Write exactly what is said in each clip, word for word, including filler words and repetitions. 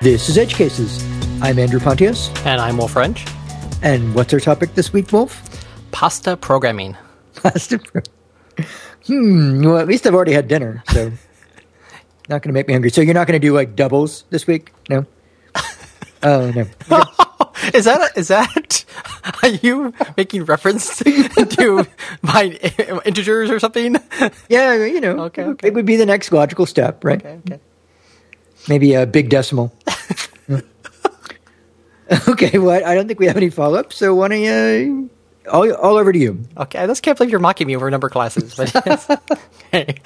This is Edge Cases. I'm Andrew Pontius. And I'm Wolf Wrench. And what's our topic this week, Wolf? Pasta programming. Pasta pro- Hmm, well, at least I've already had dinner, so not going to make me hungry. So you're not going to do, like, doubles this week? No? Oh, no. Okay. Is that, a, is that, are you making reference to my integers or something? Yeah, you know, Okay, it, okay. it would be the next logical step, right? Okay, okay. Maybe a big decimal. Okay, well, I don't think we have any follow-up, so why don't you, uh, all, all over to you. Okay, I just can't believe you're mocking me over number classes. But yes. Okay.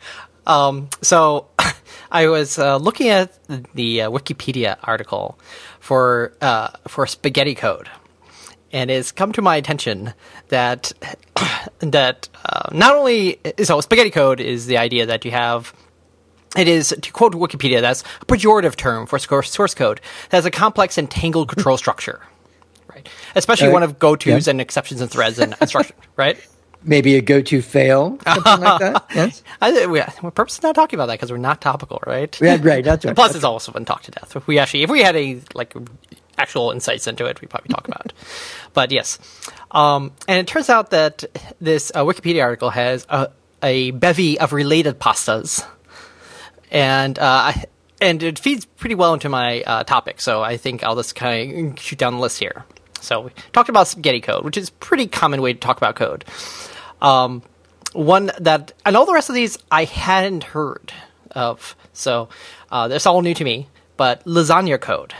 Um, so I was uh, looking at the uh, Wikipedia article for uh, for spaghetti code, and it's come to my attention that that uh, not only so spaghetti code is the idea that you have. It is, to quote Wikipedia, that's a pejorative term for source code that has a complex and tangled control structure, right? Especially Uh, one of go-tos yeah. and exceptions and threads and instruction, right? Maybe a go-to fail, something like that. Yes. I, we, we're purposely not talking about that because we're not topical, right? Yeah, right, that's right. Plus, it's also been talked to death. If we actually, if we had a like actual insights into it, we'd probably talk about it. But yes, um, and it turns out that this uh, Wikipedia article has a, a bevy of related pastas. And uh, and it feeds pretty well into my uh, topic, so I think I'll just kind of shoot down the list here. So we talked about spaghetti code, which is a pretty common way to talk about code. Um, one that, and all the rest of these I hadn't heard of, so uh, that's all new to me. But lasagna code.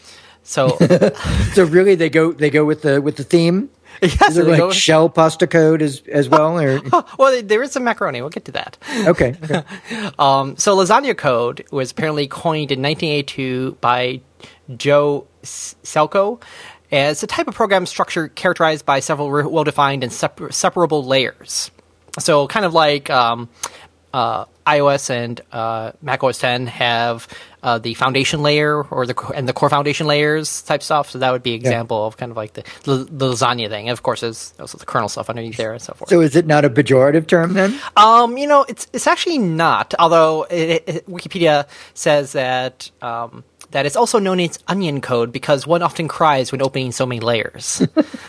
So So really, they go they go with the with the theme. yes, Is it they like go- shell pasta code as as well? Or well, there is some macaroni. We'll get to that. okay, okay. Um, so lasagna code was apparently coined in nineteen eighty-two by Joe S- Selko as a type of program structure characterized by several re- well-defined and separ- separable layers. So kind of like um, uh, iOS and uh, macOS ten have uh, the foundation layer or the co- and the core foundation layers type stuff. So that would be an example of kind of like the, the, the lasagna thing. And of course, there's also the kernel stuff underneath there and so forth. So is it not a pejorative term then? Um, you know, it's it's actually not. Although it, it, Wikipedia says that um, that it's also known as onion code because one often cries when opening so many layers.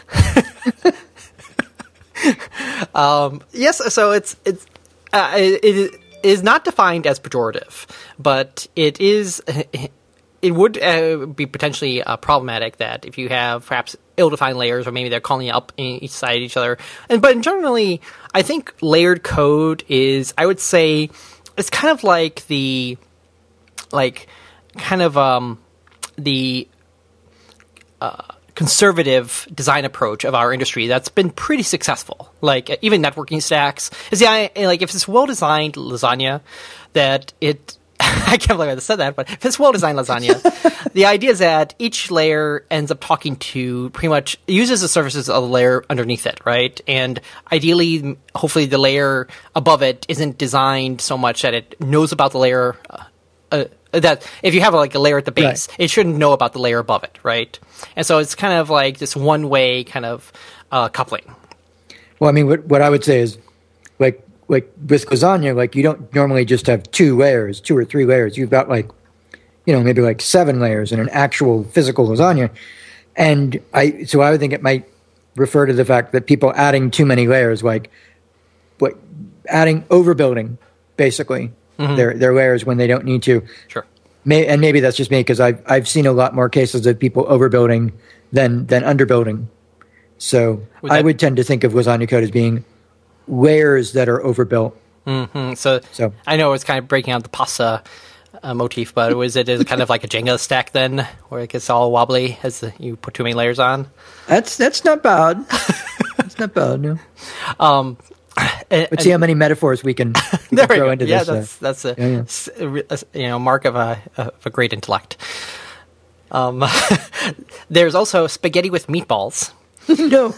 um, yes, so it's it's uh, it, it is not defined as pejorative, but it is. It would uh, be potentially uh, problematic that if you have perhaps ill-defined layers, or maybe they're calling up in each side of each other. And but generally, I think layered code is, I would say, it's kind of like the, like, kind of um, the uh, conservative design approach of our industry that's been pretty successful. Like even networking stacks is the I like if it's well-designed lasagna that it. I can't believe I said that, but if it's well-designed lasagna, the idea is that each layer ends up talking to pretty much uses the services of the layer underneath it, right? And ideally, hopefully, the layer above it isn't designed so much that it knows about the layer. Uh, uh, that if you have like a layer at the base, Right. it shouldn't know about the layer above it, right? And so it's kind of like this one-way kind of uh, coupling. Well, I mean, what what I would say is, like like with lasagna, like you don't normally just have two layers, two or three layers. You've got like, you know, maybe like seven layers in an actual physical lasagna. And I so I would think it might refer to the fact that people adding too many layers, like what adding overbuilding, basically Mm-hmm. their their layers when they don't need to. Sure. May, and maybe that's just me because I've I've seen a lot more cases of people overbuilding than than underbuilding. So Would I that- would tend to think of lasagna code as being layers that are overbuilt. Mm, so, So- I know it's kind of breaking out the pasta uh, motif, but was it is it kind of like a Jenga stack then, where it gets all wobbly as the, you put too many layers on? That's that's not bad. That's not bad. No. Um, and, Let's see how many metaphors we can, we there can we throw go. into Yeah, this. uh, that's that's a, yeah, yeah. s- a re- a s- you know mark of a of a great intellect. Um, there's also spaghetti with meatballs. no.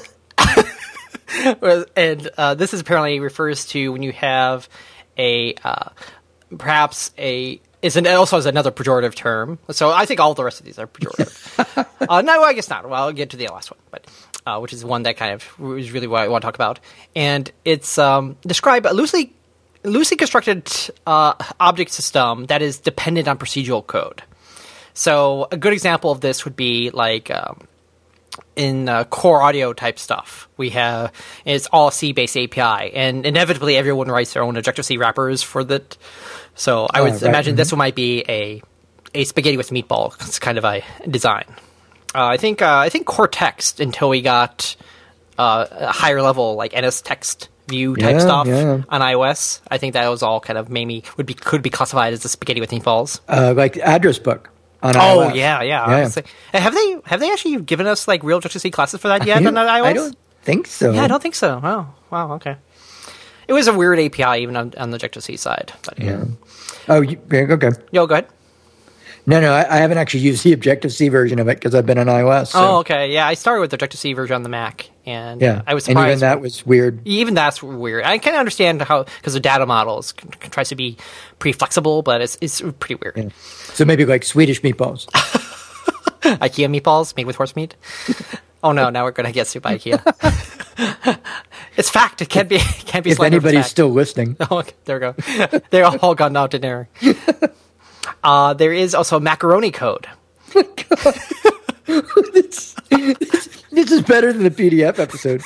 And uh, this is apparently refers to when you have a uh, perhaps a is an also has another pejorative term. So I think all the rest of these are pejorative. uh, no, I guess not. Well, I'll get to the last one, but uh, which is one that kind of is really what I want to talk about, and it's um, describe a loosely loosely constructed uh, object system that is dependent on procedural code. So a good example of this would be like um, in uh, core audio type stuff. We have it's all C-based A P I, and inevitably everyone writes their own Objective-C wrappers for that. So I would oh, right. imagine mm-hmm. this one might be a a spaghetti with meatballs kind of a design. Uh, I think uh, I think core text until we got uh, a higher level like N S text view type yeah, stuff yeah. on iOS. I think that was all kind of maybe would be could be classified as a spaghetti with meatballs. Uh, like the address book on oh, iOS. Oh yeah, yeah. yeah. Have they have they actually given us like real Objective-C classes for that yet on iOS? I don't think so. Yeah, I don't think so. Oh, wow. Okay. It was a weird A P I even on, on the Objective-C side. But, yeah. yeah. Oh, you, okay. Yo, go ahead. No, no, I, I haven't actually used the Objective-C version of it because I've been on iOS. So. Oh, okay. Yeah, I started with the Objective-C version on the Mac, and yeah. I was surprised. And even that was weird. Even that's weird. I can understand how, because the data models tries to be pretty flexible, but it's it's pretty weird. Yeah. So maybe like Swedish meatballs. IKEA meatballs made with horse meat? Oh no, now we're going to get sued by IKEA. It's fact. It can't be, it can't be if anybody's still listening. Oh, okay, there we go. They're all gone out to dinner. Uh, there is also macaroni code. this, this, this is better than the P D F episode.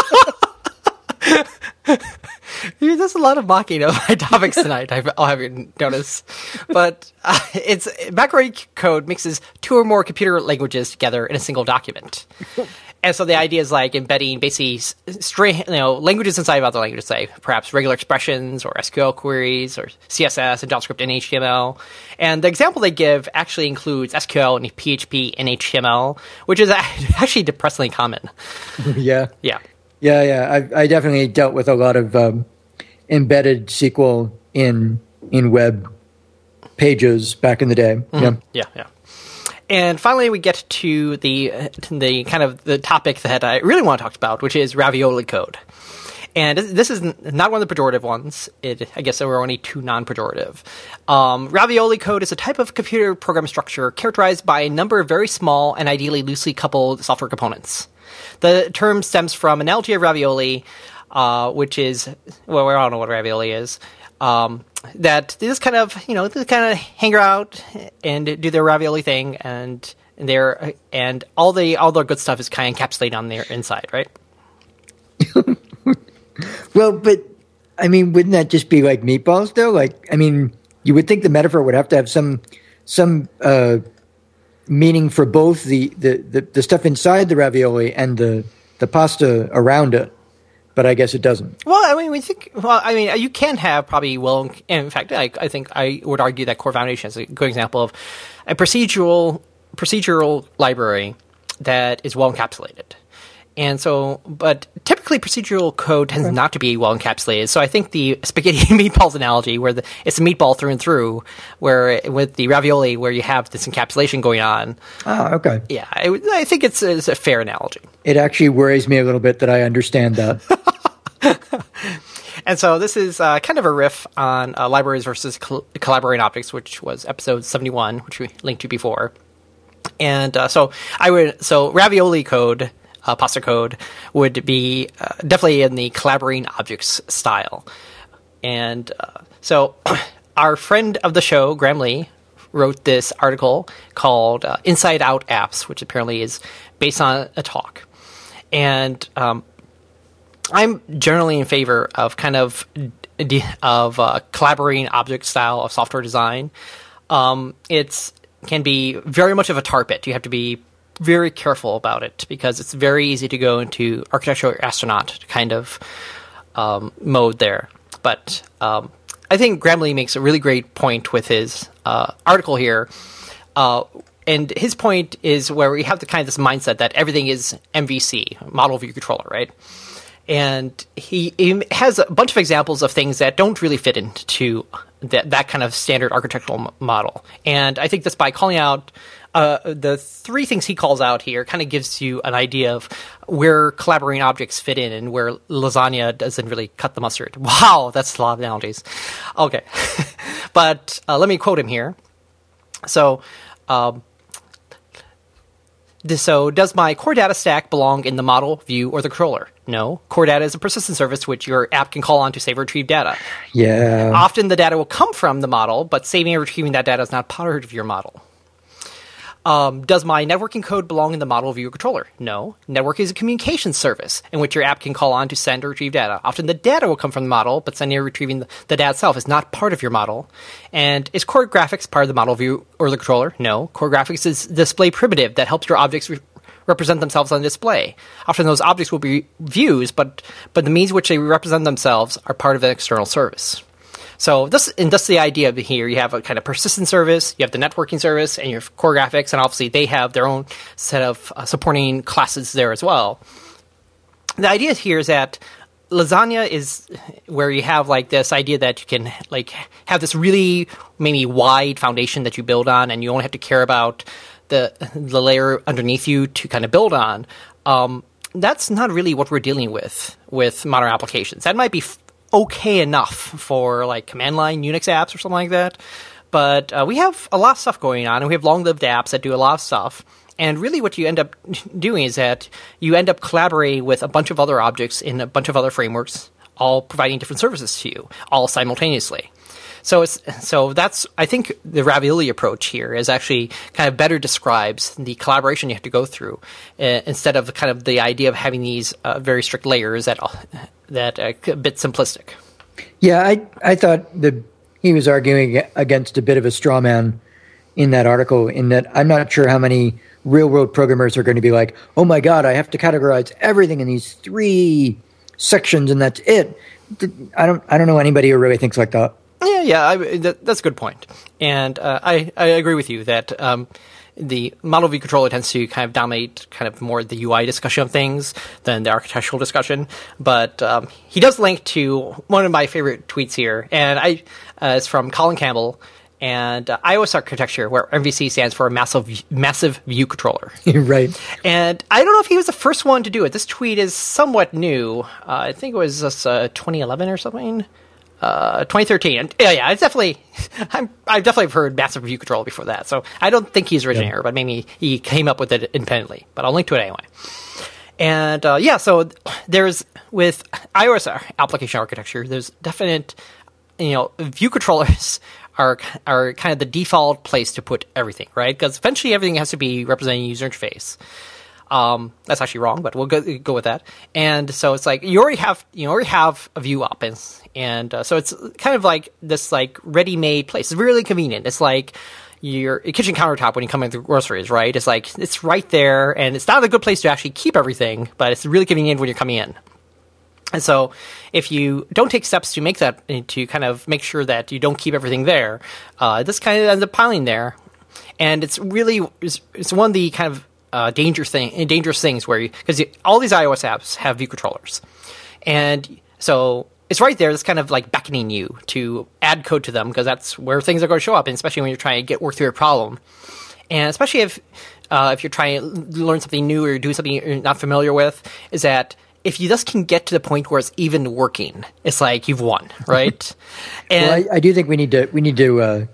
Dude, there's a lot of mocking of my topics tonight. I'll have you notice, but uh, it's macaroni code mixes two or more computer languages together in a single document. And so the idea is like embedding basically string, you know, languages inside of other languages, say perhaps regular expressions or S Q L queries or C S S and JavaScript and H T M L. And the example they give actually includes S Q L and P H P and H T M L, which is actually depressingly common. Yeah. Yeah. Yeah, yeah. I, I definitely dealt with a lot of um, embedded S Q L in in web pages back in the day. Mm-hmm. Yeah, yeah, yeah. And finally, we get to the the kind of the topic that I really want to talk about, which is ravioli code. And this is not one of the pejorative ones. It, I guess there were only two non-pejorative. Um, ravioli code is a type of computer program structure characterized by a number of very small and ideally loosely coupled software components. The term stems from analogy of ravioli, uh, which is, well, I don't know what ravioli is. Um, that they just kind of, you know, they kind of hang out and do their ravioli thing, and their and all the all their good stuff is kind of encapsulated on their inside, right? Well, but I mean, wouldn't that just be like meatballs, though? Like, I mean, you would think the metaphor would have to have some some uh, meaning for both the, the, the, the stuff inside the ravioli and the the pasta around it. But I guess it doesn't. Well, I mean, we think. Well, I mean, you can have probably well. In fact, I, I think I would argue that Core Foundation is a good example of a procedural procedural library that is well encapsulated. And so, but typically procedural code tends okay. not to be well encapsulated. So I think the spaghetti and meatballs analogy, where the, it's a meatball through and through, where with the ravioli, where you have this encapsulation going on. Oh, okay. Yeah, I, I think it's, it's a fair analogy. It actually worries me a little bit that I understand that. And so this is uh, kind of a riff on uh, libraries versus col- collaborating objects, which was episode seventy-one, which we linked to before. And uh, so I would so ravioli code. Uh, pasta code would be uh, definitely in the collaborating objects style. And uh, so our friend of the show, Graham Lee, wrote this article called uh, Inside Out Apps, which apparently is based on a talk. And um, I'm generally in favor of kind of of uh, collaborating object style of software design. Um, it's can be very much of a tar pit. You have to be very careful about it because it's very easy to go into architectural astronaut kind of um, mode there. But um, I think Graham Lee makes a really great point with his uh, article here. Uh, and his point is where we have the kind of this mindset that everything is M V C, model view controller, right? And he, he has a bunch of examples of things that don't really fit into that, that kind of standard architectural m- model. And I think that's by calling out Uh, the three things he calls out here kind of gives you an idea of where collaborating objects fit in and where lasagna doesn't really cut the mustard. Wow, that's a lot of analogies. Okay. But uh, let me quote him here. So, um, this, so does my core data stack belong in the model, view, or the controller? No. Core data is a persistent service which your app can call on to save or retrieve data. Yeah. Often the data will come from the model, but saving or retrieving that data is not part of your model. Um, does my networking code belong in the model view controller? No. Network is a communication service in which your app can call on to send or retrieve data. Often the data will come from the model, but sending or retrieving the, the data itself is not part of your model. And is core graphics part of the model view or the controller? No. Core graphics is display primitive that helps your objects re- represent themselves on display. Often those objects will be views, but, but the means which they represent themselves are part of an external service. So this, and that's the idea of here. You have a kind of persistent service, you have the networking service, and your core graphics, and obviously they have their own set of uh, supporting classes there as well. The idea here is that Lasagna is where you have like this idea that you can like have this really maybe wide foundation that you build on, and you only have to care about the the layer underneath you to kind of build on. Um, that's not really what we're dealing with with modern applications. That might be f- okay enough for like command line Unix apps or something like that. But uh, we have a lot of stuff going on, and we have long-lived apps that do a lot of stuff. And really what you end up doing is that you end up collaborating with a bunch of other objects in a bunch of other frameworks, all providing different services to you, all simultaneously. So it's so that's I think the Ravioli approach here is actually kind of better describes the collaboration you have to go through uh, instead of kind of the idea of having these uh, very strict layers that that are a bit simplistic. Yeah, I I thought that he was arguing against a bit of a straw man in that article, in that I'm not sure how many real world programmers are going to be like, oh my God, I have to categorize everything in these three sections and that's it. I don't I don't know anybody who really thinks like that. Yeah, yeah, I, that, that's a good point. And uh, I, I agree with you that um, the model view controller tends to kind of dominate kind of more the U I discussion of things than the architectural discussion. But um, he does link to one of my favorite tweets here, and I uh, it's from Colin Campbell, and uh, iOS architecture, where M V C stands for massive massive view controller. Right. And I don't know if he was the first one to do it. This tweet is somewhat new. Uh, I think it was just, uh, twenty eleven or something. Uh, twenty thirteen. And, yeah, yeah, it's definitely. I'm, I've definitely heard massive view control before that, so I don't think he's originator, yeah. But maybe he came up with it independently. But I'll link to it anyway. And uh, yeah, so there's with iOS application architecture, there's definite, you know, view controllers are are kind of the default place to put everything, right? Because eventually everything has to be representing user interface. Um, that's actually wrong, but we'll go, go with that. And so it's like you already have you already have a view up, and and uh, so it's kind of like this like ready-made place. It's really convenient. It's like your kitchen countertop when you come in with groceries, right? It's like it's right there, and it's not a good place to actually keep everything, but it's really convenient when you're coming in. And so if you don't take steps to make that, to kind of make sure that you don't keep everything there, uh, this kind of ends up piling there. And it's really it's, it's one of the kind of Uh, danger thing, dangerous things where because all these iOS apps have view controllers, and so it's right there. It's kind of like beckoning you to add code to them because that's where things are going to show up, and especially when you're trying to get work through a problem, and especially if uh, if you're trying to learn something new or do something you're not familiar with, is that if you just can get to the point where it's even working, it's like you've won, right? And well, I, I do think we need to we need to. Uh...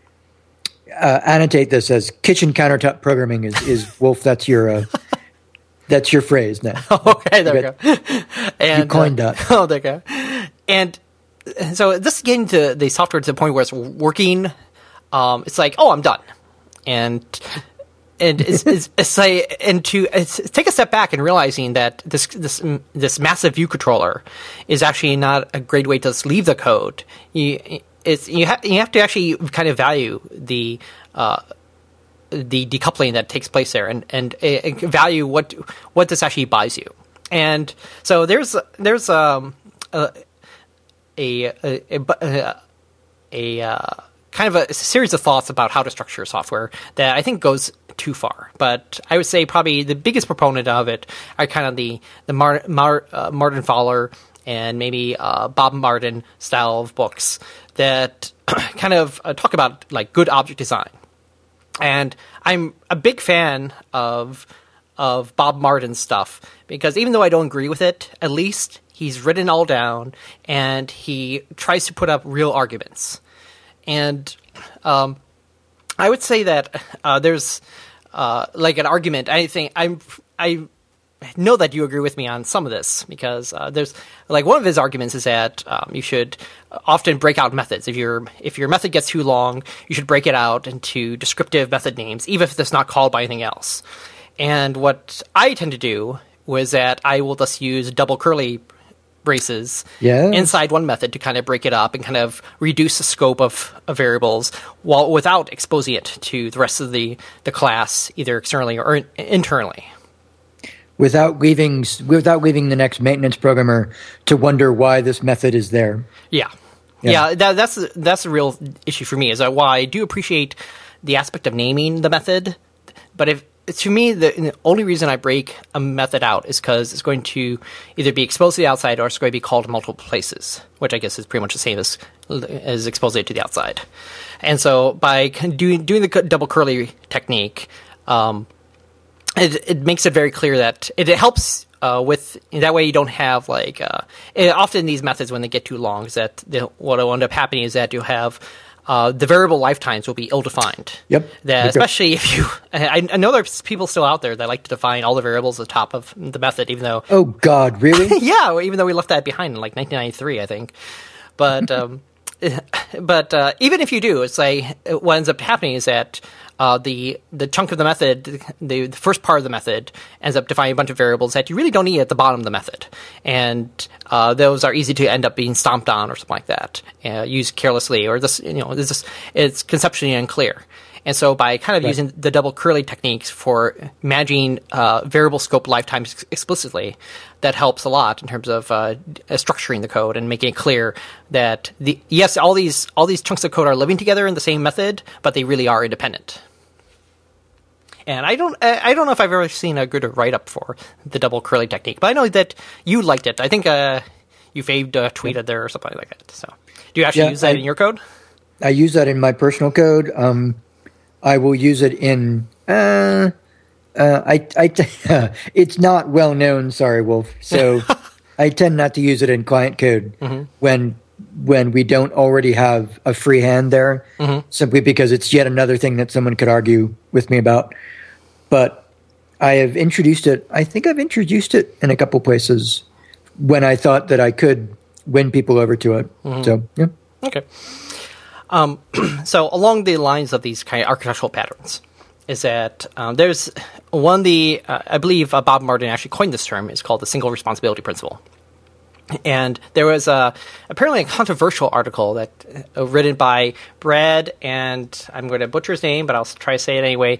Uh, annotate this as kitchen countertop programming is, is Wolf. That's your uh, that's your phrase now. Okay, there you, we go. And, you coined uh, that. Oh, there you go. And so this getting to the software to the point where it's working. Um, it's like, oh, I'm done, and and it's, it's, it's like, and to it's, take a step back and realizing that this this this massive view controller is actually not a great way to just leave the code. You, It's you have you have to actually kind of value the uh, the decoupling that takes place there, and and uh, value what what this actually buys you. And so there's there's um, a a a, a, a uh, kind of a series of thoughts about how to structure software that I think goes too far. But I would say probably the biggest proponent of it are kind of the the Mar, Mar, uh, Martin Fowler and maybe uh, Bob Martin style of books that kind of uh, talk about like good object design. And I'm a big fan of of Bob Martin's stuff because even though I don't agree with it, at least he's written all down and he tries to put up real arguments. And um, I would say that uh, there's uh, like an argument. I think I'm I know that you agree with me on some of this, because uh, there's like one of his arguments is that um, you should often break out methods. If your if your method gets too long, you should break it out into descriptive method names, even if it's not called by anything else. And what I tend to do was that I will just use double curly braces yeah. inside one method to kind of break it up and kind of reduce the scope of, of variables while without exposing it to the rest of the, the class, either externally or in, internally. Without leaving, without leaving the next maintenance programmer to wonder why this method is there. Yeah, yeah, yeah that, that's that's a real issue for me. Is that while I do appreciate the aspect of naming the method, but if to me the, the only reason I break a method out is because it's going to either be exposed to the outside or it's going to be called in multiple places, which I guess is pretty much the same as as exposing it to the outside. And so by doing doing the double curly technique. Um, It, it makes it very clear that it, it helps uh, with that way you don't have like uh, it, often these methods when they get too long is that what will end up happening is that you'll have uh, the variable lifetimes will be ill defined. Yep. That especially if you I, I know there's people still out there that like to define all the variables at the top of the method, even though oh God, really? yeah, even though we left that behind in like nineteen ninety-three, I think, but. Um, But uh, even if you do, it's like what ends up happening is that uh, the the chunk of the method, the, the first part of the method, ends up defining a bunch of variables that you really don't need at the bottom of the method, and uh, those are easy to end up being stomped on or something like that, uh, used carelessly, or this you know this is, it's conceptually unclear. And so by kind of right. using the double curly techniques for managing uh, variable scope lifetimes ex- explicitly, that helps a lot in terms of uh, structuring the code and making it clear that the yes, all these all these chunks of code are living together in the same method, but they really are independent. And I don't I don't know if I've ever seen a good write up for the double curly technique, but I know that you liked it. I think uh, you faved uh, tweeted there or something like that. So do you actually yeah, use that I, in your code? I use that in my personal code. Um, I will use it in. Uh, uh, I, I t- it's not well known. Sorry, Wolf. So I tend not to use it in client code mm-hmm. when when we don't already have a free hand there, mm-hmm. simply because it's yet another thing that someone could argue with me about. But I have introduced it. I think I've introduced it in a couple places when I thought that I could win people over to it. Mm-hmm. So yeah. Okay. Um, so along the lines of these kind of architectural patterns is that um, there's one, the uh, I believe uh, Bob Martin actually coined this term. It's called the single responsibility principle. And there was a, apparently a controversial article that uh, written by Brad, and I'm going to butcher his name, but I'll try to say it anyway,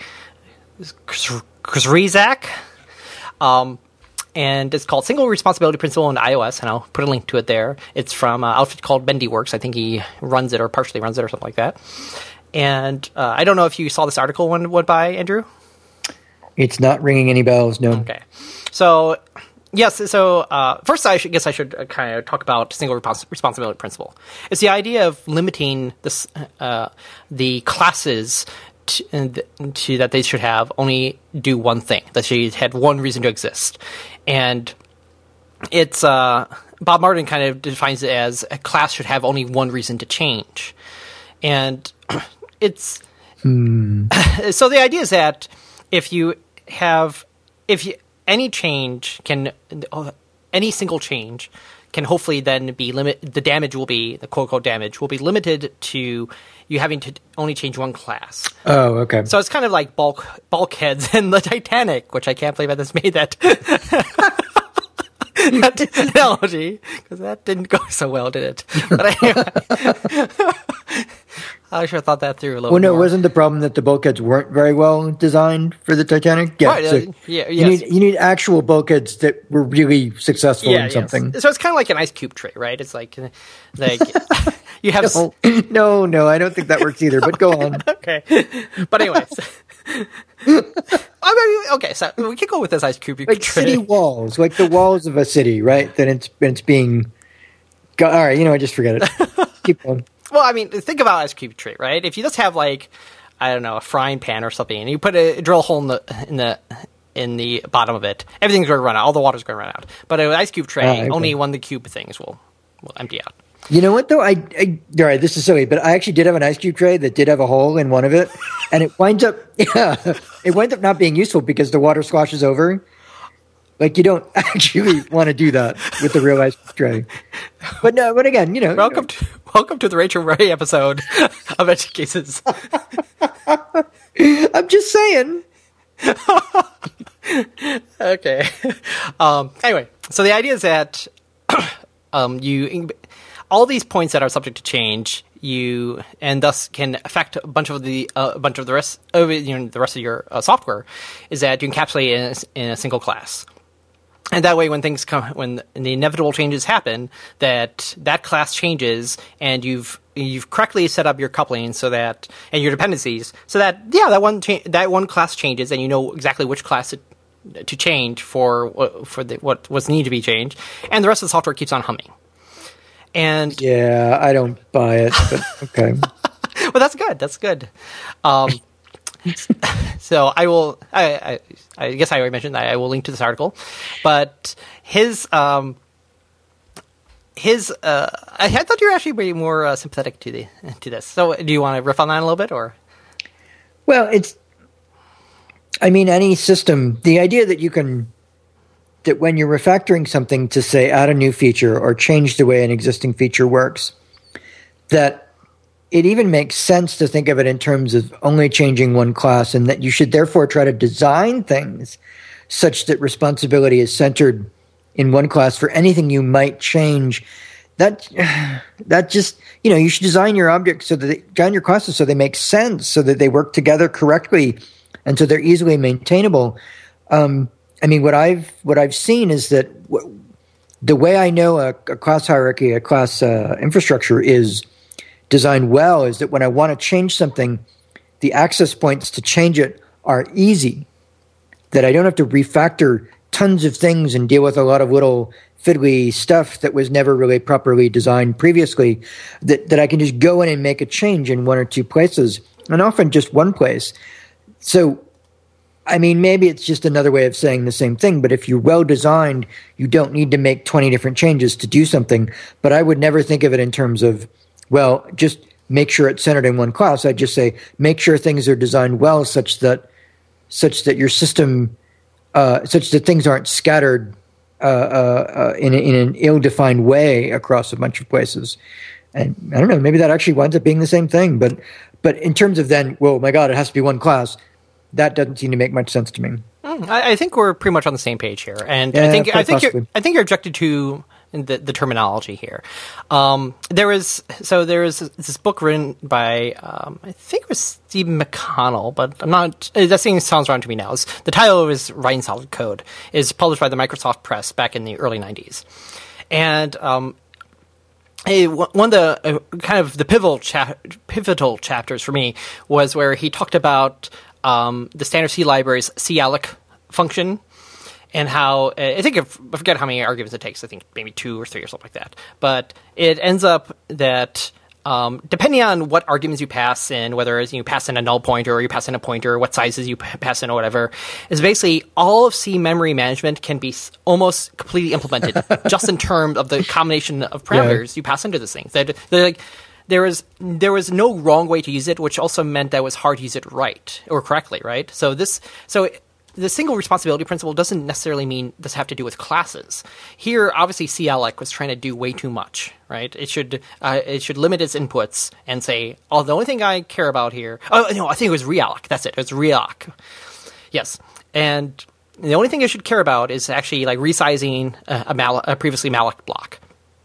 Krzrizak. Um And it's called Single Responsibility Principle in iOS, and I'll put a link to it there. It's from an outfit called BendyWorks. I think he runs it or partially runs it or something like that. And uh, I don't know if you saw this article when it went by, Andrew? It's not ringing any bells, no. Okay. So, yes, so uh, first I should, guess I should kind of talk about Single Respons- Responsibility Principle. It's the idea of limiting this, uh, the classes To, to that they should have only do one thing, that she had one reason to exist. And it's uh, Bob Martin kind of defines it as a class should have only one reason to change. And it's hmm. so the idea is that if you have if you, any change can any single change can hopefully then be limit the damage will be the quote unquote damage will be limited to you having to only change one class. Oh, okay. So it's kind of like bulk bulkheads in the Titanic, which I can't believe I just made that that analogy, because that didn't go so well, did it? But anyway, I should have thought that through a little. Well, no, more. wasn't the problem that the bulkheads weren't very well designed for the Titanic? Yeah, right, so uh, yeah, you yes. need you need actual bulkheads that were really successful yeah, in something. Yes. So it's kind of like an ice cube tray, right? It's like like you have. No, no, no, I don't think that works either. But go on. Okay, but anyways. I mean, okay, so we can go with this ice cube. Like tray. City walls, like the walls of a city, right? That it's it's being. All right, you know, I just forget it. Keep going. Well, I mean, think about ice cube tray, right? If you just have like, I don't know, a frying pan or something, and you put a drill hole in the in the in the bottom of it, everything's going to run out. All the water's going to run out. But an ice cube tray, uh, okay. only one of the cube things will will empty out. You know what, though? I, I all right, this is silly, but I actually did have an ice cube tray that did have a hole in one of it, and it winds up, yeah, it winds up not being useful because the water sloshes over. Like you don't actually want to do that with the real-life stray. But no, but again, you know. Welcome to welcome to the Rachel Ray episode of Edge Cases. I'm just saying. Okay. Um, anyway, so the idea is that um, you all these points that are subject to change, you and thus can affect a bunch of the uh, a bunch of the rest of you know the rest of your uh, software, is that you encapsulate it in a, in a single class. And that way, when things come, when the inevitable changes happen, that that class changes, and you've you've correctly set up your coupling so that, and your dependencies, so that yeah, that one cha- that one class changes, and you know exactly which class it, to change for for the, what what's needed to be changed, and the rest of the software keeps on humming. And yeah, I don't buy it, but okay. Well, that's good. That's good. Um, so I will. I, I, I guess I already mentioned that I will link to this article, but his um, his. Uh, I, I thought you were actually way more uh, sympathetic to the to this. So, do you want to riff on that a little bit, or? Well, it's. I mean, any system. The idea that you can. That when you're refactoring something to say add a new feature or change the way an existing feature works, that it even makes sense to think of it in terms of only changing one class, and that you should therefore try to design things such that responsibility is centered in one class for anything you might change. That that just, you know, you should design your objects so that they, design your classes so they make sense, so that they work together correctly, and so they're easily maintainable. Um, I mean, what I've what I've seen is that w- the way I know a, a class hierarchy, a class uh, infrastructure is designed well is that when I want to change something, the access points to change it are easy. That I don't have to refactor tons of things and deal with a lot of little fiddly stuff that was never really properly designed previously. That that I can just go in and make a change in one or two places, and often just one place. So, I mean, maybe it's just another way of saying the same thing, but if you're well designed, you don't need to make twenty different changes to do something. But I would never think of it in terms of, well, just make sure it's centered in one class. I'd just say make sure things are designed well such that such that your system, uh, such that things aren't scattered uh, uh, in, a, in an ill-defined way across a bunch of places. And I don't know, maybe that actually winds up being the same thing. But but in terms of then, well, my God, it has to be one class, that doesn't seem to make much sense to me. Mm, I, I think we're pretty much on the same page here, and yeah, I think I think possibly. you're I think you're objected to the, the terminology here. Um, there is so there is this book written by um, I think it was Stephen McConnell, but I'm not. That thing sounds wrong to me now. It's, the title of his Writing Solid Code is published by the Microsoft Press back in the early nineties, and um, a, one of the uh, kind of the pivotal cha- pivotal chapters for me was where he talked about um, the standard C library's calloc function. And how, I think, if, I forget how many arguments it takes, I think maybe two or three or something like that. But it ends up that um, depending on what arguments you pass in, whether it's you pass in a null pointer or you pass in a pointer, what sizes you p- pass in or whatever, is basically all of C memory management can be s- almost completely implemented just in terms of the combination of parameters yeah. you pass into this thing. They're, they're like, there was there was no wrong way to use it, which also meant that it was hard to use it right or correctly, right? So this, so. It, The single responsibility principle doesn't necessarily mean this have to do with classes. Here, obviously, calloc was trying to do way too much, right? It should uh, it should limit its inputs and say, oh, the only thing I care about here... Oh, no, I think it was realloc. That's it. It was realloc. Yes. And the only thing it should care about is actually like resizing a, a, mal- a previously malloc block.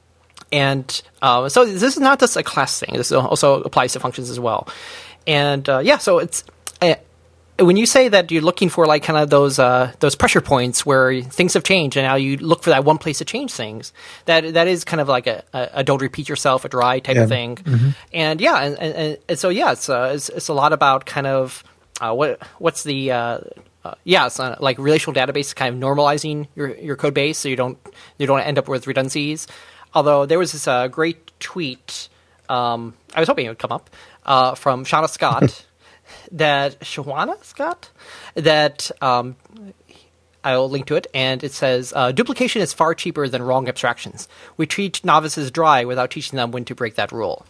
And uh, so this is not just a class thing. This also applies to functions as well. And uh, yeah, so it's... Uh, when you say that you're looking for like kind of those uh, those pressure points where things have changed and now you look for that one place to change things, that that is kind of like a, a, a don't repeat yourself, a dry type yeah. of thing. Mm-hmm. And yeah, and, and, and so yeah, it's, uh, it's it's a lot about kind of uh, what what's the uh, uh, yeah, it's uh, like relational database kind of normalizing your your code base so you don't you don't end up with redundancies. Although there was this uh, great tweet, um, I was hoping it would come up uh, from Shauna Scott. That Shawana Scott, that um, I'll link to it, and it says, uh, duplication is far cheaper than wrong abstractions. We treat novices dry without teaching them when to break that rule.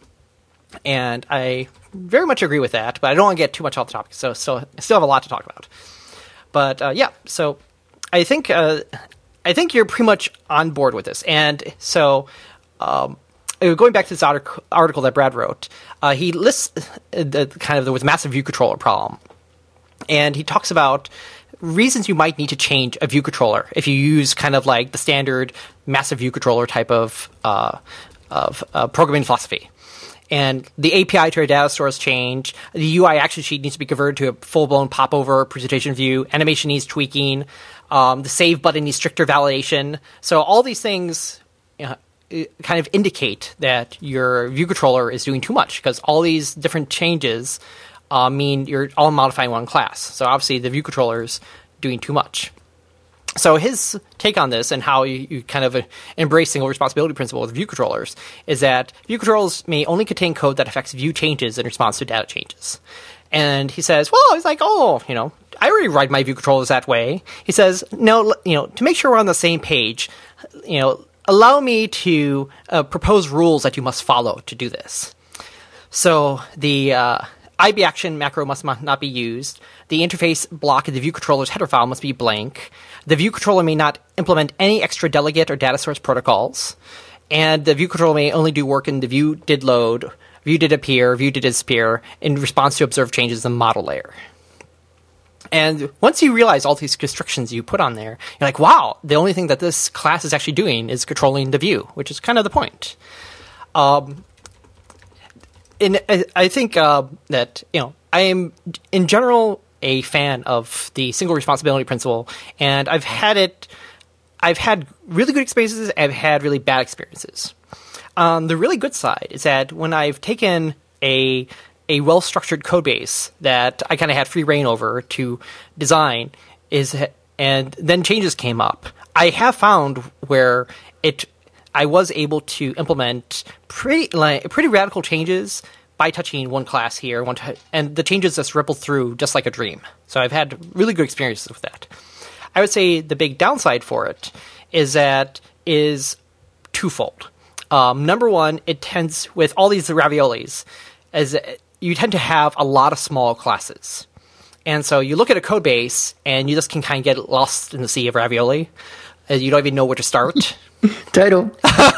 And I very much agree with that, but I don't want to get too much off the topic, so, so I still have a lot to talk about. But uh, yeah, so I think uh, I think you're pretty much on board with this. And so, um, going back to this article, article that Brad wrote, uh, he lists the kind of the with massive view controller problem, and he talks about reasons you might need to change a view controller if you use kind of like the standard massive view controller type of uh, of uh, programming philosophy. And the A P I to our data source change. The U I action sheet needs to be converted to a full-blown popover presentation view. Animation needs tweaking. Um, the save button needs stricter validation. So all these things you know, kind of indicate that your view controller is doing too much, because all these different changes uh, mean you're all modifying one class. So obviously the view controller is doing too much. So his take on this and how you, you kind of embrace single responsibility principle with view controllers is that view controllers may only contain code that affects view changes in response to data changes. And he says, well, he's like, oh, you know, I already write my view controllers that way. He says, no, you know, to make sure we're on the same page, you know, allow me to uh, propose rules that you must follow to do this. So the uh, I B action macro must not be used. The interface block in the view controller's header file must be blank. The view controller may not implement any extra delegate or data source protocols. And the view controller may only do work in the view did load, view did appear, view did disappear in response to observed changes in the model layer. And once you realize all these restrictions you put on there, you're like, wow, the only thing that this class is actually doing is controlling the view, which is kind of the point. Um, and I, I think uh, that, you know, I am, in general, a fan of the single responsibility principle, and I've had it, I've had really good experiences, I've had really bad experiences. Um, the really good side is that when I've taken a a well-structured code base that I kind of had free reign over to design, is and then changes came up, I have found where it I was able to implement pretty like pretty radical changes by touching one class here, one t- and the changes just ripple through just like a dream. So I've had really good experiences with that. I would say the big downside for it is that is twofold. Um, number one, it tends, with all these raviolis, as you tend to have a lot of small classes. And so you look at a code base, and you just can kind of get lost in the sea of ravioli. You don't even know where to start. Title.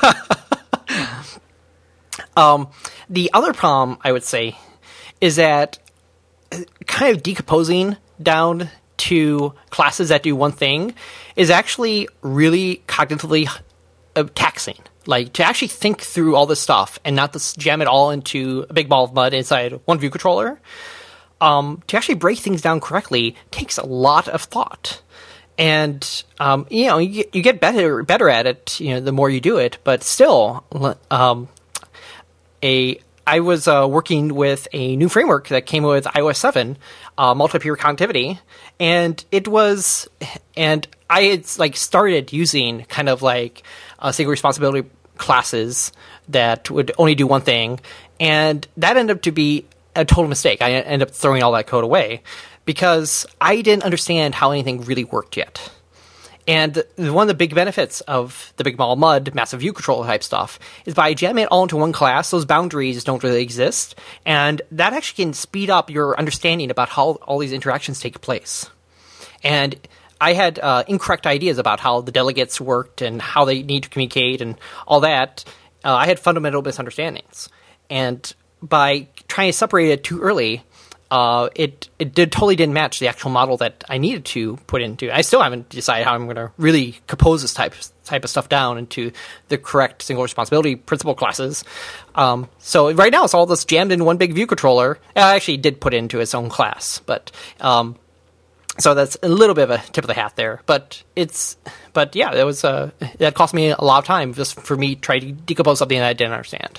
um, the other problem, I would say, is that kind of decomposing down to classes that do one thing is actually really cognitively uh, taxing. Like, to actually think through all this stuff and not just jam it all into a big ball of mud inside one view controller, um, to actually break things down correctly takes a lot of thought. And, um, you know, you get, you get better better at it, you know, the more you do it. But still, um, a I was uh, working with a new framework that came with i O S seven, uh, multi-peer connectivity, and it was, and I had like started using kind of like uh, single responsibility classes that would only do one thing, and that ended up to be a total mistake. I ended up throwing all that code away because I didn't understand how anything really worked yet. And one of the big benefits of the big ball of mud, massive view controller type stuff, is by jamming it all into one class, those boundaries don't really exist. And that actually can speed up your understanding about how all these interactions take place. And I had uh, incorrect ideas about how the delegates worked and how they need to communicate and all that. Uh, I had fundamental misunderstandings. And by trying to separate it too early, Uh, it it did totally didn't match the actual model that I needed to put into. I still haven't decided how I'm going to really compose this type type of stuff down into the correct single responsibility principle classes. Um, so right now it's all this jammed in one big view controller. I actually did put it into its own class, but um, so that's a little bit of a tip of the hat there. But it's but yeah, that was uh, that cost me a lot of time just for me trying to decompose something that I didn't understand.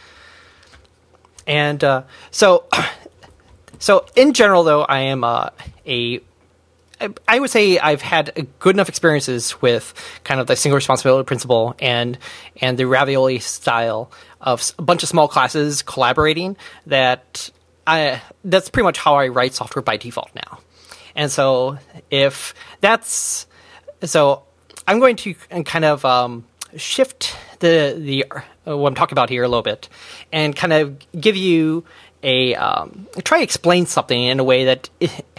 And uh, so. So in general, though, I am uh, a, I would say I've had good enough experiences with kind of the single responsibility principle and and the ravioli style of a bunch of small classes collaborating that I that's pretty much how I write software by default now. And so if that's so, I'm going to kind of um, shift the the uh, what I'm talking about here a little bit and kind of give you. A um, try to explain something in a way that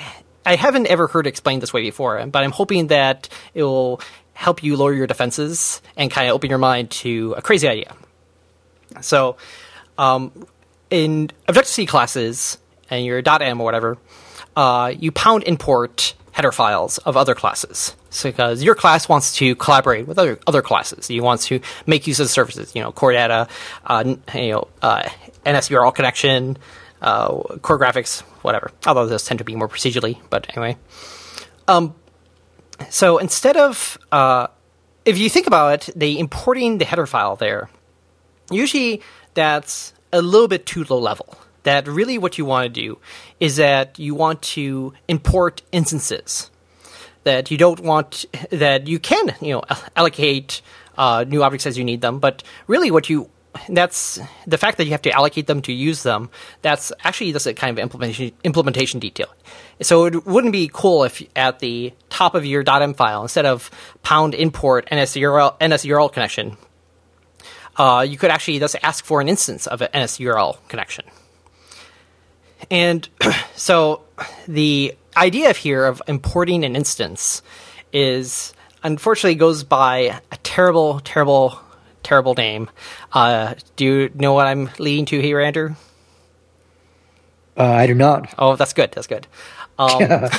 I haven't ever heard it explained this way before, but I'm hoping that it will help you lower your defenses and kind of open your mind to a crazy idea. So, um, in Objective-C classes and your .m or whatever, uh, you pound import header files of other classes. So, because your class wants to collaborate with other other classes, you want to make use of the services, you know, core data, uh, you know, uh, N S U R L connection, uh, core graphics, whatever. Although those tend to be more procedurally, but anyway. Um, so instead of, uh, if you think about it, the importing the header file there, usually that's a little bit too low level. That really what you want to do is that you want to import instances. That you don't want, that you can, you know, allocate uh, new objects as you need them, but really what you, that's, the fact that you have to allocate them to use them, that's actually just a kind of implementation, implementation detail. So it wouldn't be cool if at the top of your .m file, instead of pound import N S U R L, N S U R L connection, uh, you could actually just ask for an instance of an N S U R L connection. And so the idea of here of importing an instance is, unfortunately, goes by a terrible, terrible, terrible name. Uh, do you know what I'm leading to here, Andrew? Uh, I do not. Oh, that's good. That's good. Um,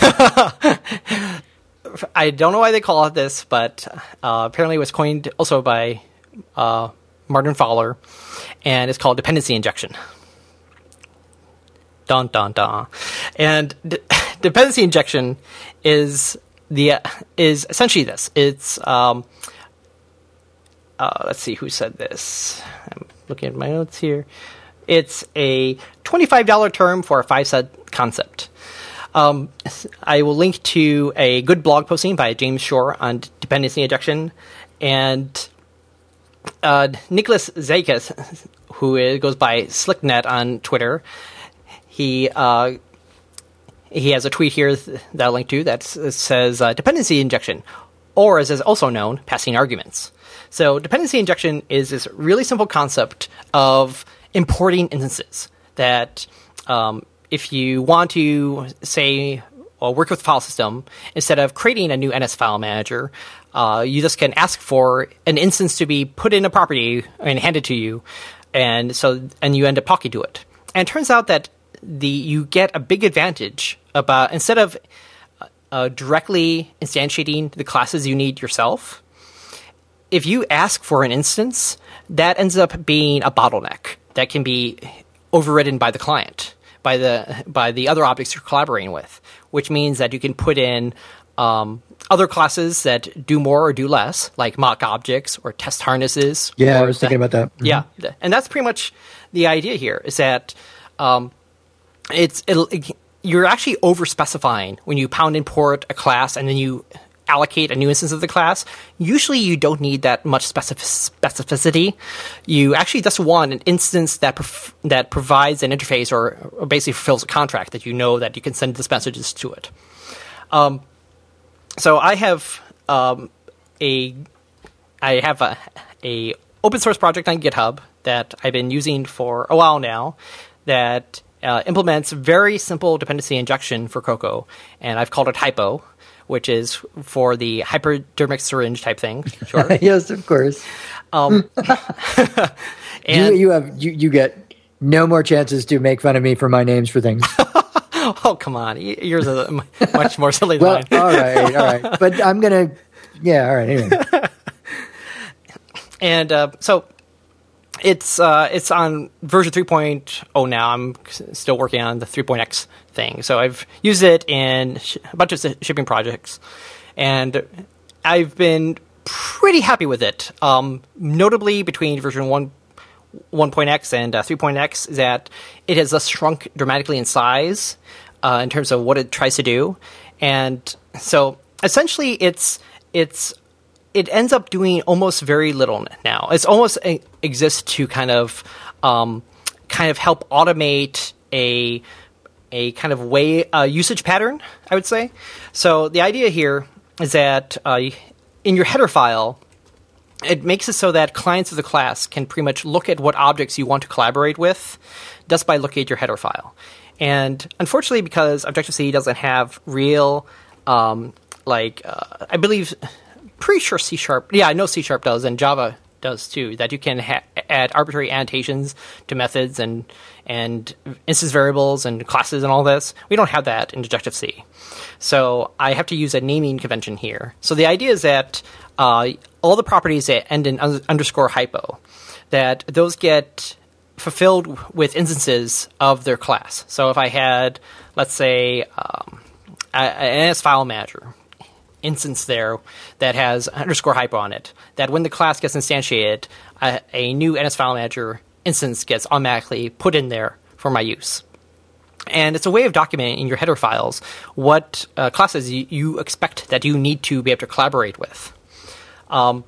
I don't know why they call it this, but uh, apparently it was coined also by uh, Martin Fowler, and it's called dependency injection. Dun, dun, dun. And d- dependency injection is the is essentially this. It's um, uh, let's see who said this. I'm looking at my notes here. It's a twenty-five dollars term for a five-cent concept. Um, I will link to a good blog posting by James Shore on dependency injection, and uh, Nicholas Zakis, who is, goes by Slicknet on Twitter. He uh, he has a tweet here that I'll link to that says uh, dependency injection, or as is also known, passing arguments. So dependency injection is this really simple concept of importing instances that um, if you want to, say, or work with the file system, instead of creating a new N S file manager, uh, you just can ask for an instance to be put in a property and handed to you, and so and you end up talking to it. And it turns out that the you get a big advantage about, instead of uh, directly instantiating the classes you need yourself, if you ask for an instance, that ends up being a bottleneck that can be overridden by the client, by the by the other objects you're collaborating with, which means that you can put in um, other classes that do more or do less, like mock objects or test harnesses. Yeah, I was thinking the, about that. Mm-hmm. Yeah, and that's pretty much the idea here, is that um, it's it, you're actually over-specifying when you pound import a class and then you allocate a new instance of the class. Usually you don't need that much specific- specificity. You actually just want an instance that pref- that provides an interface or, or basically fulfills a contract that you know that you can send this messages to it. Um, so I have um, a I have a, a open source project on GitHub that I've been using for a while now that uh, implements very simple dependency injection for Cocoa, and I've called it Hypo, which is for the hypodermic syringe type thing. Sure. Yes, of course. Um, and you, you have you, you get no more chances to make fun of me for my names for things. Oh, come on. Yours is much more silly than well, mine. all right, all right. But I'm going to, yeah, all right, anyway. And uh, so it's uh, it's on version three point oh now. I'm still working on the three point x thing. So I've used it in sh- a bunch of shipping projects, and I've been pretty happy with it. Um, notably, between version one, one point x and uh, three point x, is that it has uh, shrunk dramatically in size uh, in terms of what it tries to do. And so essentially it's it's it ends up doing almost very little now. It's almost a, exists to kind of um, kind of help automate a a kind of way uh, usage pattern, I would say. So the idea here is that uh, in your header file, it makes it so that clients of the class can pretty much look at what objects you want to collaborate with just by looking at your header file. And unfortunately, because Objective-C doesn't have real, um, like, uh, I believe, pretty sure C Sharp, yeah, I know C Sharp does, and Java does too, that you can ha- add arbitrary annotations to methods and and instance variables and classes and all this. We don't have that in Objective-C. So I have to use a naming convention here. So the idea is that uh, all the properties that end in un- underscore hypo, that those get fulfilled with instances of their class. So if I had, let's say, um, an N S file manager instance there that has underscore hypo on it, that when the class gets instantiated, a, a new N S file manager instance gets automatically put in there for my use. And it's a way of documenting in your header files what uh, classes you, you expect that you need to be able to collaborate with. Um,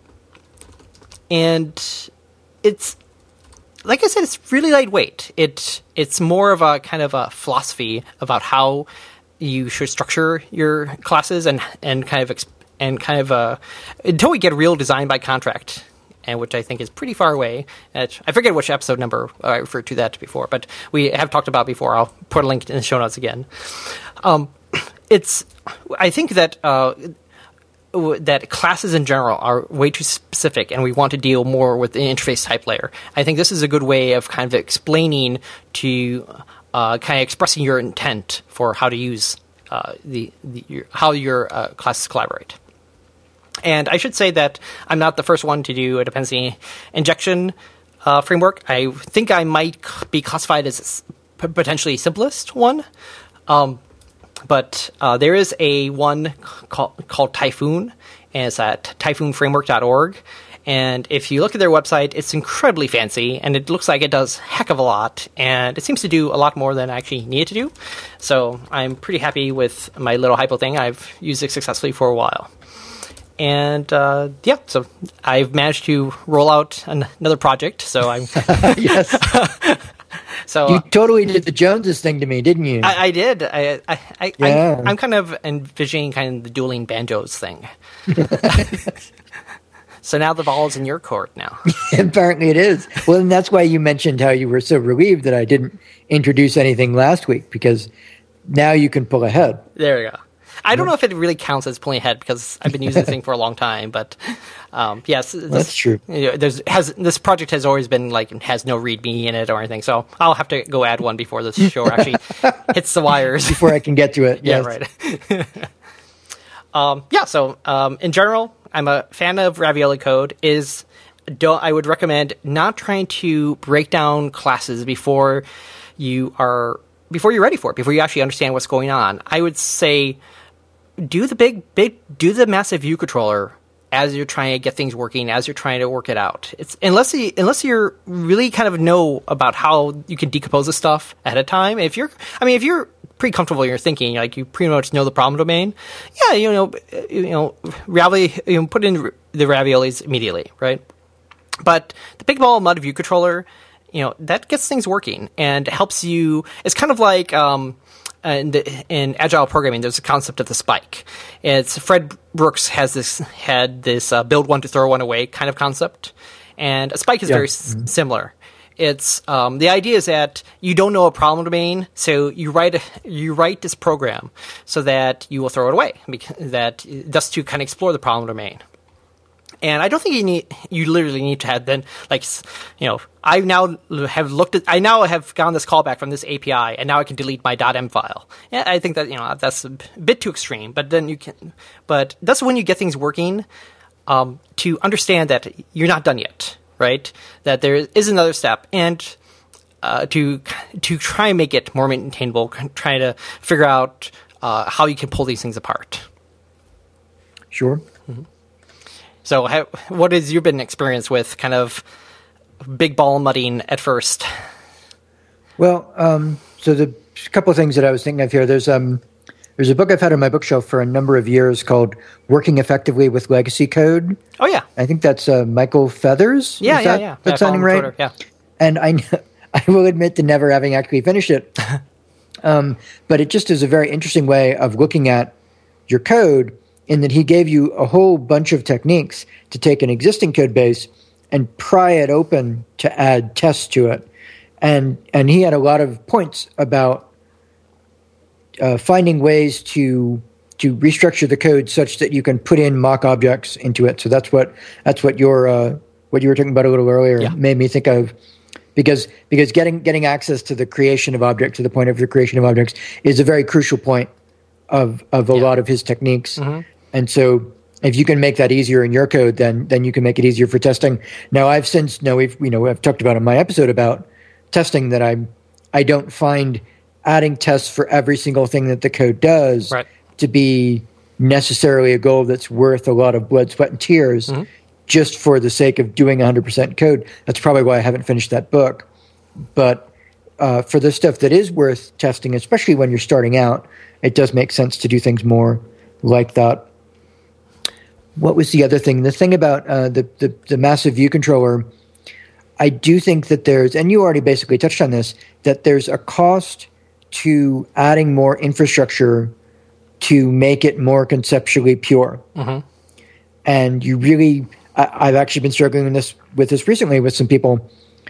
and it's, like I said, it's really lightweight. It It's more of a kind of a philosophy about how you should structure your classes and and kind of exp- and kind of uh, until we get a real design by contract, and which I think is pretty far away. I forget which episode number I referred to that before, but we have talked about before. I'll put a link in the show notes again. Um, it's I think that uh, that classes in general are way too specific, and we want to deal more with the interface type layer. I think this is a good way of kind of explaining to Uh, kind of expressing your intent for how to use uh, the, the your, how your uh, classes collaborate. And I should say that I'm not the first one to do a dependency injection uh, framework. I think I might be classified as p- potentially simplest one. Um, but uh, there is a one call, called Typhoon, and it's at typhoon framework dot org. And if you look at their website, it's incredibly fancy, and it looks like it does a heck of a lot, and it seems to do a lot more than I actually need it to do. So I'm pretty happy with my little hypo thing. I've used it successfully for a while. And uh, yeah, so I've managed to roll out an- another project, so I'm... Yes. So you totally did the Joneses thing to me, didn't you? I, I did. I, I, I, yeah. I'm, I'm kind of envisioning kind of the dueling banjos thing. So now the ball is in your court now. Apparently it is. Well, and that's why you mentioned how you were so relieved that I didn't introduce anything last week, because now you can pull ahead. There you go. I don't know if it really counts as pulling ahead because I've been using this thing for a long time, but um, yes, this, that's true. You know, there's has this project has always been like has no README in it or anything, so I'll have to go add one before this show actually hits the wires. Before I can get to it. Yeah, yes. right. um, yeah. So um, in general, I'm a fan of Ravioli code. Is don't I would recommend not trying to break down classes before you are before you're ready for it, before you actually understand what's going on. I would say do the big big do the massive view controller as you're trying to get things working, as you're trying to work it out. It's unless you unless you're really kind of know about how you can decompose this stuff ahead of time. If you're I mean if you're pretty comfortable in your thinking, like you pretty much know the problem domain, yeah, you know, you know, ravioli, you know, put in the raviolis immediately, right? But the big ball mud view controller, you know, that gets things working and helps you. It's kind of like um, in, the, in agile programming, there's a concept of the spike. It's Fred Brooks has this had this uh, build one to throw one away kind of concept, and a spike is yeah. very mm-hmm. s- similar. It's um, the idea is that you don't know a problem domain, so you write a, you write this program so that you will throw it away. Because that just to kind of explore the problem domain. And I don't think you need you literally need to have then like you know I now have looked at I now have gotten this callback from this A P I, and now I can delete my .m file. Yeah, I think that you know that's a bit too extreme, but then you can. But that's when you get things working um, to understand that you're not done yet. Right, that there is another step, and uh, to to try and make it more maintainable, trying to figure out uh, how you can pull these things apart. Sure. Mm-hmm. So, how, what has your been experience with kind of big ball mudding at first? Well, um, so the couple of things that I was thinking of here. There's um. There's a book I've had on my bookshelf for a number of years called Working Effectively with Legacy Code. Oh, yeah. I think that's uh, Michael Feathers. Yeah, Is yeah, that, yeah. That's yeah, sounding right? Twitter, yeah. And I, I will admit to never having actually finished it. um, but it just is a very interesting way of looking at your code in that he gave you a whole bunch of techniques to take an existing code base and pry it open to add tests to it. And and he had a lot of points about uh, finding ways to to restructure the code such that you can put in mock objects into it. So that's what that's what your uh, what you were talking about a little earlier yeah. made me think of, because because getting getting access to the creation of objects, to the point of the creation of objects, is a very crucial point of of a yeah. lot of his techniques. Mm-hmm. And so if you can make that easier in your code, then then you can make it easier for testing. Now I've since now we've you know I've talked about in my episode about testing that I I don't find adding tests for every single thing that the code does right. to be necessarily a goal that's worth a lot of blood, sweat, and tears mm-hmm. just for the sake of doing one hundred percent code. That's probably why I haven't finished that book. But uh, for the stuff that is worth testing, especially when you're starting out, it does make sense to do things more like that. What was the other thing? The thing about uh, the, the, the massive view controller, I do think that there's, and you already basically touched on this, that there's a cost to adding more infrastructure to make it more conceptually pure. Mm-hmm. And you really, I, I've actually been struggling with this, with this recently with some people.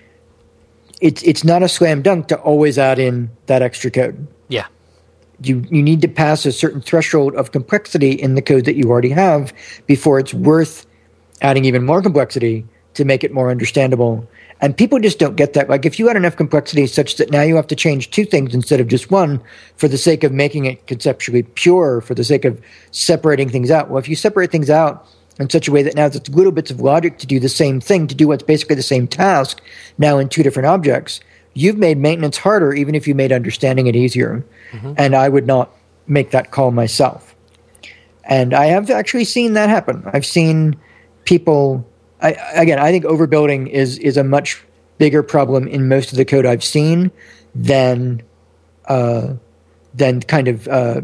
It's it's not a slam dunk to always add in that extra code. Yeah. You you need to pass a certain threshold of complexity in the code that you already have before it's worth adding even more complexity to make it more understandable. And people just don't get that. Like if you add enough complexity such that now you have to change two things instead of just one for the sake of making it conceptually pure, for the sake of separating things out. Well, if you separate things out in such a way that now there's little bits of logic to do the same thing, to do what's basically the same task, now in two different objects, you've made maintenance harder even if you made understanding it easier. Mm-hmm. And I would not make that call myself. And I have actually seen that happen. I've seen people... I, again, I think overbuilding is is a much bigger problem in most of the code I've seen than uh, than kind of uh,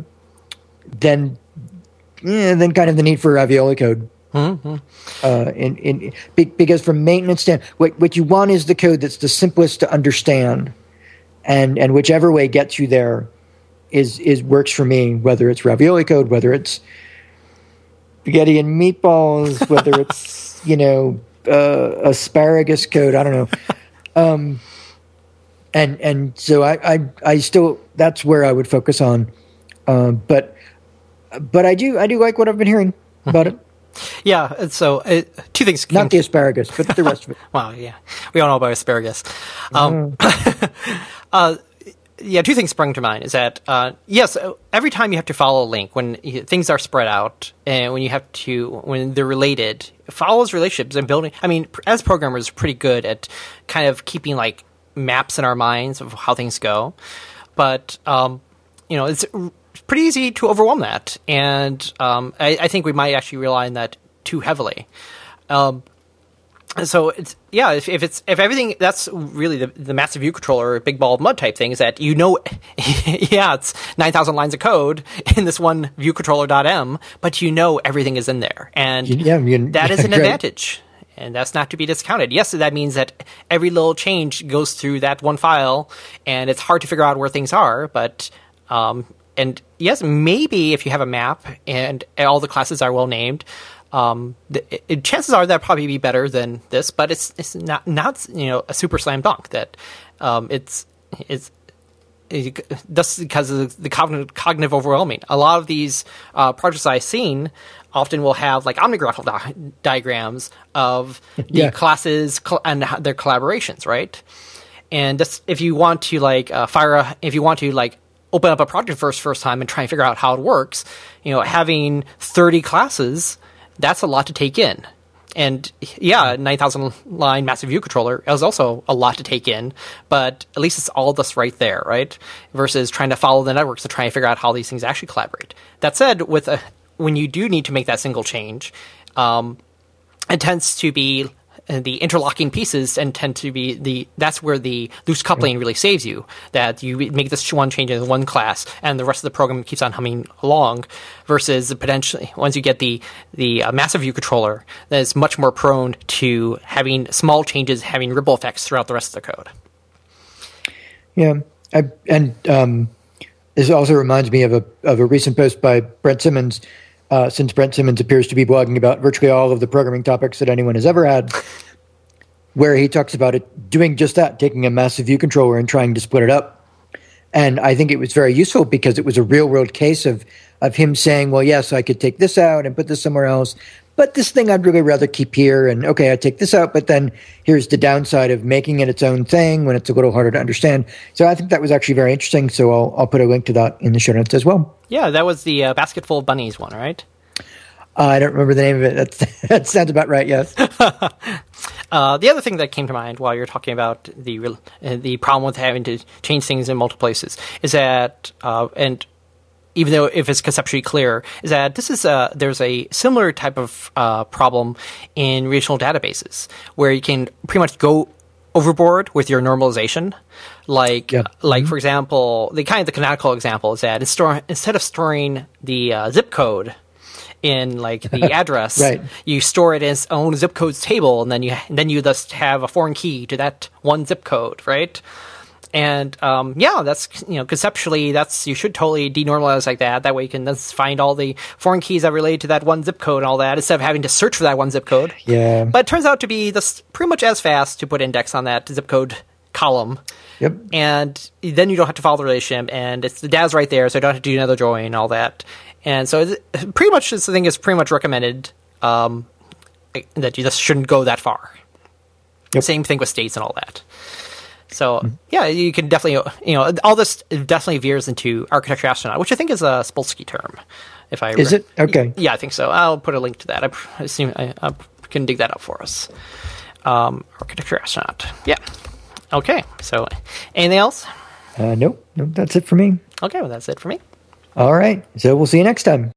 than yeah, than kind of the need for ravioli code. Mm-hmm. Uh, in, in because from maintenance stand, what what you want is the code that's the simplest to understand, and and whichever way gets you there is is works for me. Whether it's ravioli code, whether it's spaghetti and meatballs, whether it's you know, uh, asparagus code. I don't know. Um, and and so I, I I still that's where I would focus on. Uh, but but I do I do like what I've been hearing about it. Yeah. And so uh, two things. Not the asparagus, but the rest of it. Well, yeah, we all know about asparagus. Um, mm. uh, Yeah, two things sprung to mind. Is that uh, yes, every time you have to follow a link when you, things are spread out and when you have to when they're related, follows relationships and building. I mean, as programmers, we're pretty good at kind of keeping like maps in our minds of how things go, but um, you know, it's pretty easy to overwhelm that, and um, I, I think we might actually rely on that too heavily. Um, So it's yeah. If, if it's if everything that's really the, the massive view controller, big ball of mud type thing is that you know, yeah, it's nine thousand lines of code in this one view controller.m, but you know everything is in there, and yeah, you, that is an great. advantage, and that's not to be discounted. Yes, that means that every little change goes through that one file, and it's hard to figure out where things are, but um, and yes, maybe if you have a map and all the classes are well named. Um, the, it, chances are that'll probably be better than this, but it's it's not not you know a super slam dunk that um, it's it's it, just because of the cognitive, cognitive overwhelming. A lot of these uh, projects I've seen often will have like omnigraphical di- diagrams of the yeah. classes cl- and their collaborations, right? And just, if you want to like uh, fire a, if you want to like open up a project first first time and try and figure out how it works, you know, having thirty classes. That's a lot to take in. And yeah, nine thousand line massive view controller is also a lot to take in, but at least it's all this right there, right? Versus trying to follow the networks to try and figure out how these things actually collaborate. That said, with a, when you do need to make that single change, um, it tends to be the interlocking pieces and tend to be the that's where the loose coupling really saves you. That you make this one change in one class and the rest of the program keeps on humming along, versus potentially once you get the the uh, massive view controller, that is much more prone to having small changes having ripple effects throughout the rest of the code. Yeah, I, and um, this also reminds me of a of a recent post by Brent Simmons. Uh, since Brent Simmons appears to be blogging about virtually all of the programming topics that anyone has ever had, where he talks about it doing just that, taking a massive view controller and trying to split it up. And I think it was very useful because it was a real world case of, of him saying, well, yes, I could take this out and put this somewhere else, but this thing I'd really rather keep here. And okay, I take this out, but then here's the downside of making it its own thing when it's a little harder to understand. So I think that was actually very interesting. So I'll, I'll put a link to that in the show notes as well. Yeah, that was the uh, Basket Full of Bunnies one, right? Uh, I don't remember the name of it. That's, that sounds about right, yes. uh, the other thing that came to mind while you're talking about the uh, the problem with having to change things in multiple places is that, uh, and even though if it's conceptually clear, is that this is a, there's a similar type of uh, problem in relational databases where you can pretty much go overboard with your normalization. Like, yeah. like mm-hmm. for example, the kind of the canonical example is that instead of storing the uh, zip code in like the address, right. you store it in its own zip codes table, and then you and then you just have a foreign key to that one zip code, right? And um, yeah, that's you know conceptually that's you should totally denormalize like that. That way you can then find all the foreign keys that relate to that one zip code and all that instead of having to search for that one zip code. Yeah. But it turns out to be this pretty much as fast to put index on that zip code column. Yep. And then you don't have to follow the relationship, and it's the data's right there, so you don't have to do another join and all that. And so it's pretty much this thing is pretty much recommended um, that you just shouldn't go that far. Yep. Same thing with states and all that. So mm-hmm. yeah, you can definitely you know all this definitely veers into architecture astronaut, which I think is a Spolsky term. If I is re- it okay? Yeah, I think so. I'll put a link to that. I assume I, I can dig that up for us. Um, architecture astronaut. Yeah. Okay. So anything else? Uh, nope. Nope. That's it for me. Okay. Well, that's it for me. All right. So we'll see you next time.